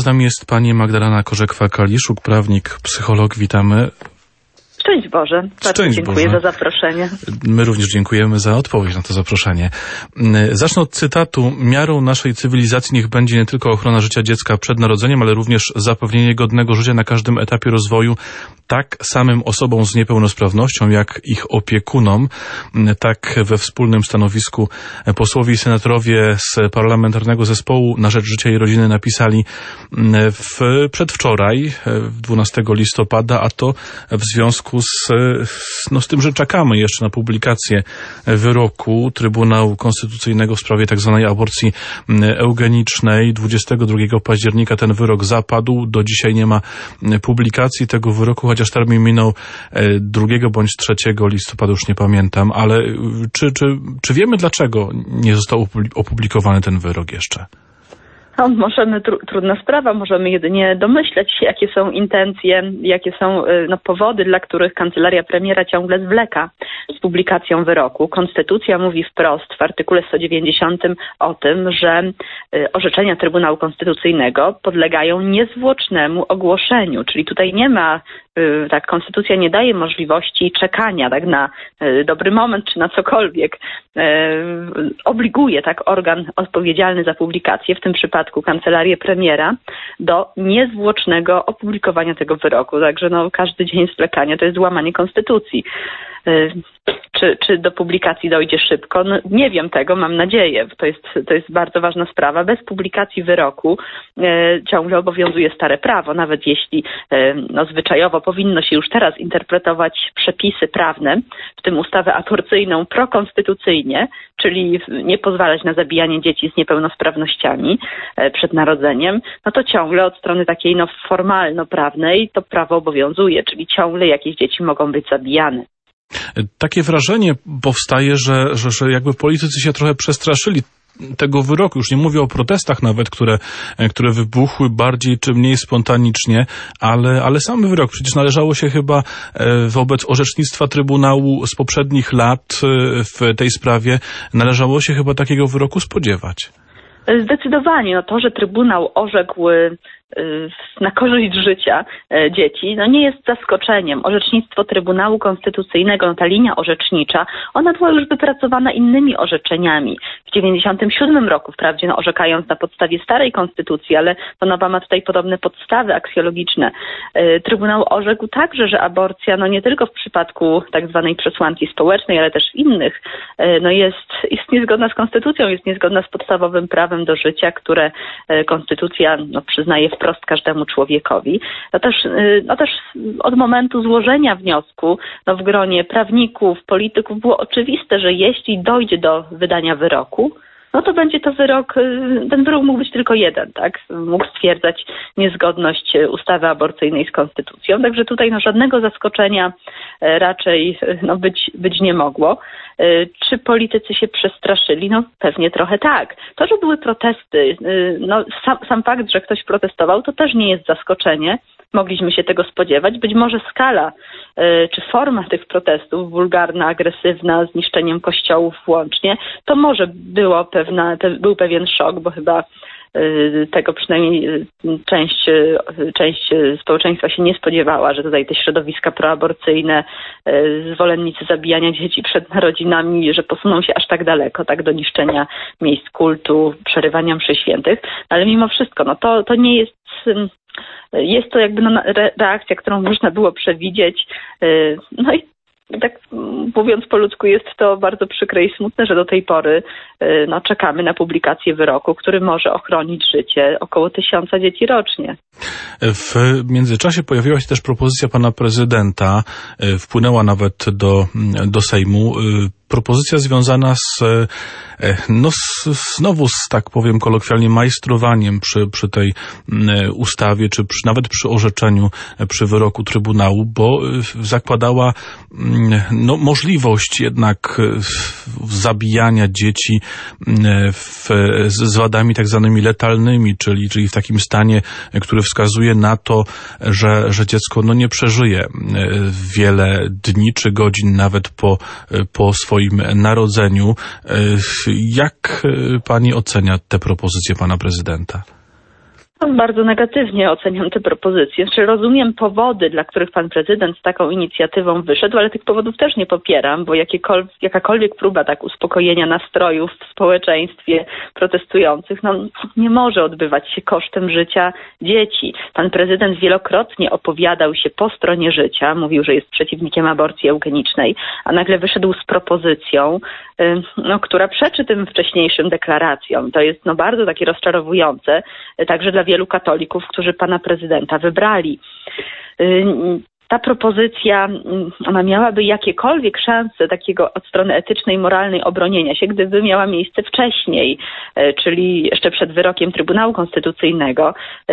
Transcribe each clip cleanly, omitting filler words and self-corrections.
Z nami jest pani Magdalena Korzekwa-Kaliszuk, prawnik, psycholog. Witamy. Szczęść Boże. Bardzo dziękuję za zaproszenie. My również dziękujemy za odpowiedź na to zaproszenie. Zacznę od cytatu. Miarą naszej cywilizacji niech będzie nie tylko ochrona życia dziecka przed narodzeniem, ale również zapewnienie godnego życia na każdym etapie rozwoju tak samym osobom z niepełnosprawnością, jak ich opiekunom. Tak we wspólnym stanowisku posłowie i senatorowie z Parlamentarnego Zespołu na Rzecz Życia i Rodziny napisali przedwczoraj, 12 listopada, a to w związku z tym, że czekamy jeszcze na publikację wyroku Trybunału Konstytucyjnego w sprawie tak zwanej aborcji eugenicznej. 22 października ten wyrok zapadł. Do dzisiaj nie ma publikacji tego wyroku, chociaż termin minął 2 bądź 3 listopada, już nie pamiętam. Ale czy wiemy, dlaczego nie został opublikowany ten wyrok jeszcze? Trudna sprawa, możemy jedynie domyśleć się, jakie są intencje, jakie są powody, dla których kancelaria premiera ciągle zwleka z publikacją wyroku. Konstytucja mówi wprost w artykule 190 o tym, że orzeczenia Trybunału Konstytucyjnego podlegają niezwłocznemu ogłoszeniu, czyli tutaj nie ma, konstytucja nie daje możliwości czekania na dobry moment czy na cokolwiek. Obliguje organ odpowiedzialny za publikację, w tym przypadku kancelarię premiera, do niezwłocznego opublikowania tego wyroku. Także każdy dzień zwlekania to jest złamanie konstytucji. Czy do publikacji dojdzie szybko? Nie wiem tego, mam nadzieję. To jest bardzo ważna sprawa. Bez publikacji wyroku ciągle obowiązuje stare prawo, nawet jeśli zwyczajowo powinno się już teraz interpretować przepisy prawne, w tym ustawę aborcyjną prokonstytucyjnie, czyli nie pozwalać na zabijanie dzieci z niepełnosprawnościami przed narodzeniem, to ciągle od strony takiej formalno-prawnej to prawo obowiązuje, czyli ciągle jakieś dzieci mogą być zabijane. Takie wrażenie powstaje, że jakby politycy się trochę przestraszyli tego wyroku. Już nie mówię o protestach nawet, które wybuchły bardziej czy mniej spontanicznie, ale sam wyrok. Przecież należało się chyba wobec orzecznictwa Trybunału z poprzednich lat w tej sprawie, należało się chyba takiego wyroku spodziewać. Zdecydowanie. To, że Trybunał orzekł na korzyść życia dzieci, nie jest zaskoczeniem. Orzecznictwo Trybunału Konstytucyjnego, ta linia orzecznicza, ona była już wypracowana innymi orzeczeniami. W 1997 roku, wprawdzie orzekając na podstawie starej konstytucji, ale to nowa ma tutaj podobne podstawy aksjologiczne. Trybunał orzekł także, że aborcja, nie tylko w przypadku tak zwanej przesłanki społecznej, ale też innych, jest niezgodna z konstytucją, jest niezgodna z podstawowym prawem do życia, które konstytucja przyznaje wprost każdemu człowiekowi. Też od momentu złożenia wniosku w gronie prawników, polityków było oczywiste, że jeśli dojdzie do wydania wyroku, to będzie to wyrok, ten wyrok mógł być tylko jeden, tak? Mógł stwierdzać niezgodność ustawy aborcyjnej z konstytucją. Także tutaj żadnego zaskoczenia raczej być nie mogło. Czy politycy się przestraszyli? Pewnie trochę tak. To, że były protesty, sam fakt, że ktoś protestował, to też nie jest zaskoczenie. Mogliśmy się tego spodziewać. Być może skala czy forma tych protestów, wulgarna, agresywna, z niszczeniem kościołów włącznie, to może był pewien szok, bo chyba tego przynajmniej część społeczeństwa się nie spodziewała, że tutaj te środowiska proaborcyjne, zwolennicy zabijania dzieci przed narodzinami, że posuną się aż tak daleko, do niszczenia miejsc kultu, przerywania mszy świętych. Ale mimo wszystko, to nie jest... Jest to jakby reakcja, którą można było przewidzieć. I tak mówiąc po ludzku, jest to bardzo przykre i smutne, że do tej pory czekamy na publikację wyroku, który może ochronić życie około 1000 dzieci rocznie. W międzyczasie pojawiła się też propozycja pana prezydenta, wpłynęła nawet do Sejmu, propozycja związana znowu z, tak powiem kolokwialnie, majstrowaniem przy tej ustawie, czy nawet przy orzeczeniu, przy wyroku Trybunału, bo zakładała możliwość jednak zabijania dzieci z wadami tak zwanymi letalnymi, czyli w takim stanie, który wskazuje na to, że dziecko nie przeżyje wiele dni czy godzin nawet po swoim narodzeniu. Jak pani ocenia te propozycje pana prezydenta? Bardzo negatywnie oceniam te propozycje. Znaczy, rozumiem powody, dla których pan prezydent z taką inicjatywą wyszedł, ale tych powodów też nie popieram, bo jakakolwiek próba tak uspokojenia nastrojów w społeczeństwie protestujących nie może odbywać się kosztem życia dzieci. Pan prezydent wielokrotnie opowiadał się po stronie życia, mówił, że jest przeciwnikiem aborcji eugenicznej, a nagle wyszedł z propozycją, która przeczy tym wcześniejszym deklaracjom. To jest bardzo takie rozczarowujące, także dla wielu katolików, którzy pana prezydenta wybrali. Ta propozycja, ona miałaby jakiekolwiek szanse takiego od strony etycznej, moralnej obronienia się, gdyby miała miejsce wcześniej, czyli jeszcze przed wyrokiem Trybunału Konstytucyjnego.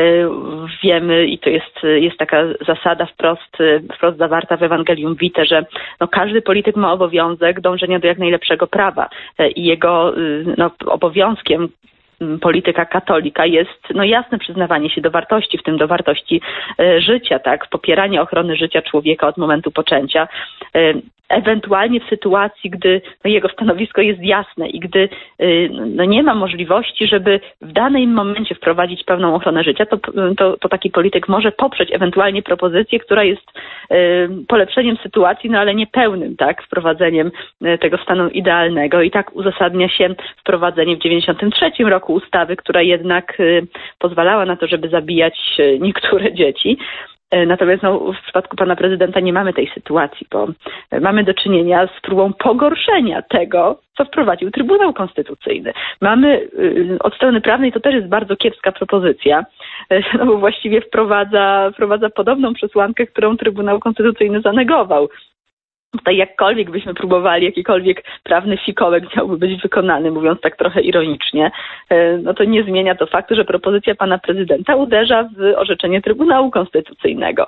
Wiemy, i to jest taka zasada wprost zawarta w Ewangelium Vitae, że każdy polityk ma obowiązek dążenia do jak najlepszego prawa i jego obowiązkiem polityka katolika jest jasne przyznawanie się do wartości, w tym do wartości życia, tak, popieranie ochrony życia człowieka od momentu poczęcia. Ewentualnie w sytuacji, gdy jego stanowisko jest jasne i gdy nie ma możliwości, żeby w danym momencie wprowadzić pełną ochronę życia, to taki polityk może poprzeć ewentualnie propozycję, która jest polepszeniem sytuacji, ale nie pełnym, tak, wprowadzeniem tego stanu idealnego. I tak uzasadnia się wprowadzenie w 1993 roku ustawy, która jednak pozwalała na to, żeby zabijać niektóre dzieci. Natomiast w przypadku pana prezydenta nie mamy tej sytuacji, bo mamy do czynienia z próbą pogorszenia tego, co wprowadził Trybunał Konstytucyjny. Mamy od strony prawnej, to też jest bardzo kiepska propozycja, bo właściwie wprowadza podobną przesłankę, którą Trybunał Konstytucyjny zanegował. Tutaj jakkolwiek byśmy próbowali, jakikolwiek prawny fikołek miałby być wykonany, mówiąc tak trochę ironicznie, to nie zmienia to faktu, że propozycja pana prezydenta uderza w orzeczenie Trybunału Konstytucyjnego.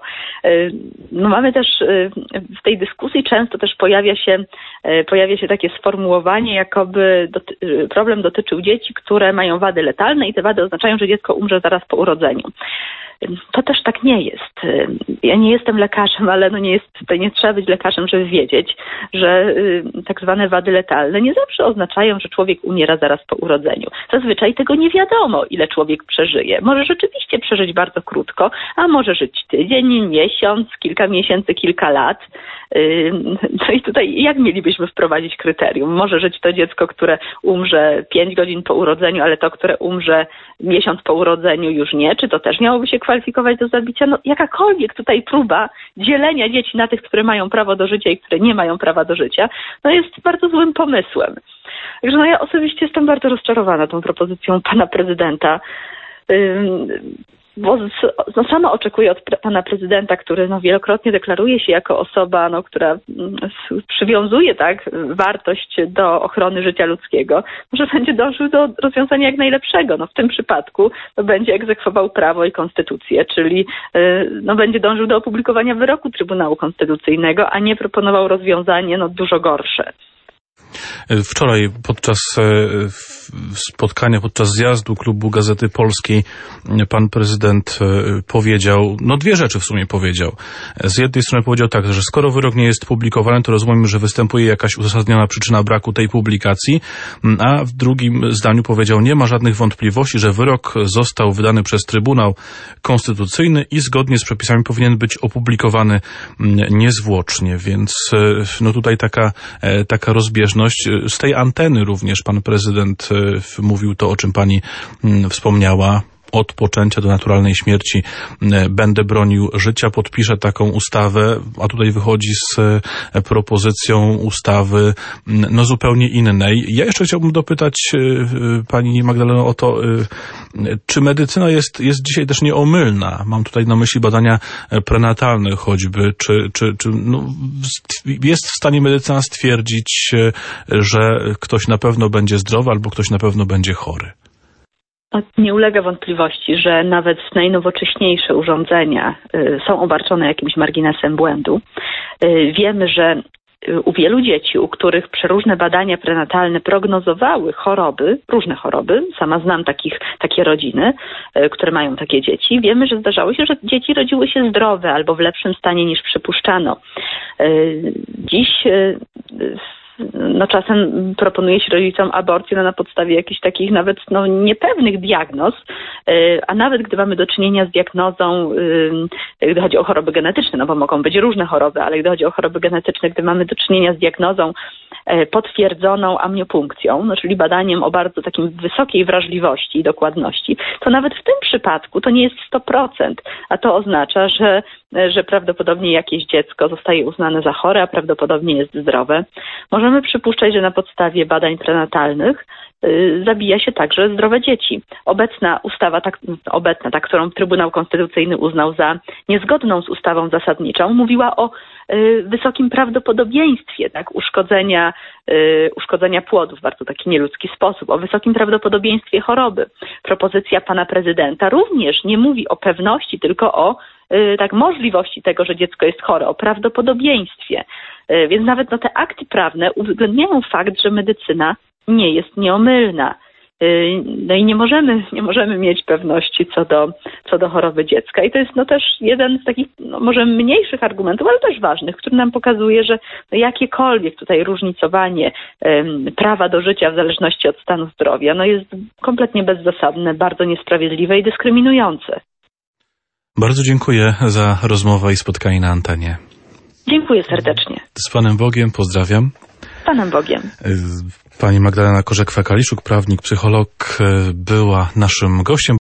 Mamy też w tej dyskusji często też pojawia się takie sformułowanie, jakoby problem dotyczył dzieci, które mają wady letalne i te wady oznaczają, że dziecko umrze zaraz po urodzeniu. To też tak nie jest. Ja nie jestem lekarzem, ale nie trzeba być lekarzem, żeby wiedzieć, że tak zwane wady letalne nie zawsze oznaczają, że człowiek umiera zaraz po urodzeniu. Zazwyczaj tego nie wiadomo, ile człowiek przeżyje. Może rzeczywiście przeżyć bardzo krótko, a może żyć tydzień, miesiąc, kilka miesięcy, kilka lat. I tutaj jak mielibyśmy wprowadzić kryterium? Może żyć to dziecko, które umrze 5 godzin po urodzeniu, ale to, które umrze miesiąc po urodzeniu już nie? Czy to też miałoby się kwalifikować do zabicia? Jakakolwiek tutaj próba dzielenia dzieci na tych, które mają prawo do życia i które nie mają prawa do życia, jest bardzo złym pomysłem. Także ja osobiście jestem bardzo rozczarowana tą propozycją pana prezydenta. Bo sama oczekuję od pana prezydenta, który wielokrotnie deklaruje się jako osoba, która przywiązuje wartość do ochrony życia ludzkiego, że będzie dążył do rozwiązania jak najlepszego. W tym przypadku będzie egzekwował prawo i konstytucję, czyli będzie dążył do opublikowania wyroku Trybunału Konstytucyjnego, a nie proponował rozwiązanie dużo gorsze. Wczoraj podczas spotkania, podczas zjazdu klubu Gazety Polskiej pan prezydent powiedział, dwie rzeczy w sumie powiedział. Z jednej strony powiedział tak, że skoro wyrok nie jest publikowany, to rozumiem, że występuje jakaś uzasadniona przyczyna braku tej publikacji, a w drugim zdaniu powiedział, nie ma żadnych wątpliwości, że wyrok został wydany przez Trybunał Konstytucyjny i zgodnie z przepisami powinien być opublikowany niezwłocznie, więc tutaj taka rozbieżność. Z tej anteny również pan prezydent mówił to, o czym pani wspomniała. Od poczęcia do naturalnej śmierci będę bronił życia, podpiszę taką ustawę, a tutaj wychodzi z propozycją ustawy zupełnie innej. Ja jeszcze chciałbym dopytać pani Magdaleno o to, czy medycyna jest dzisiaj też nieomylna? Mam tutaj na myśli badania prenatalne choćby, czy jest w stanie medycyna stwierdzić, że ktoś na pewno będzie zdrowy albo ktoś na pewno będzie chory? Nie ulega wątpliwości, że nawet najnowocześniejsze urządzenia są obarczone jakimś marginesem błędu. Wiemy, że u wielu dzieci, u których przeróżne badania prenatalne prognozowały różne choroby, sama znam takie rodziny, które mają takie dzieci, wiemy, że zdarzało się, że dzieci rodziły się zdrowe albo w lepszym stanie niż przypuszczano. Dziś czasem proponuje się rodzicom aborcję na podstawie jakichś takich nawet niepewnych diagnoz, a nawet gdy mamy do czynienia z diagnozą, gdy chodzi o choroby genetyczne, bo mogą być różne choroby, ale gdy chodzi o choroby genetyczne, gdy mamy do czynienia z diagnozą potwierdzoną amniopunkcją, czyli badaniem o bardzo takim wysokiej wrażliwości i dokładności, to nawet w tym przypadku to nie jest 100%, a to oznacza, że prawdopodobnie jakieś dziecko zostaje uznane za chore, a prawdopodobnie jest zdrowe. Możemy przypuszczać, że na podstawie badań prenatalnych zabija się także zdrowe dzieci. Obecna ustawa, ta, którą Trybunał Konstytucyjny uznał za niezgodną z ustawą zasadniczą, mówiła o wysokim prawdopodobieństwie uszkodzenia płodu w bardzo taki nieludzki sposób, o wysokim prawdopodobieństwie choroby. Propozycja pana prezydenta również nie mówi o pewności, tylko o możliwości tego, że dziecko jest chore, o prawdopodobieństwie. Więc nawet te akty prawne uwzględniają fakt, że medycyna nie jest nieomylna. I nie możemy mieć pewności co do choroby dziecka. I to jest też jeden z takich może mniejszych argumentów, ale też ważnych, który nam pokazuje, że jakiekolwiek tutaj różnicowanie prawa do życia w zależności od stanu zdrowia jest kompletnie bezzasadne, bardzo niesprawiedliwe i dyskryminujące. Bardzo dziękuję za rozmowę i spotkanie na antenie. Dziękuję serdecznie. Z Panem Bogiem, pozdrawiam. Z Panem Bogiem. Pani Magdalena Korzek-Kaliszuk, prawnik, psycholog, była naszym gościem.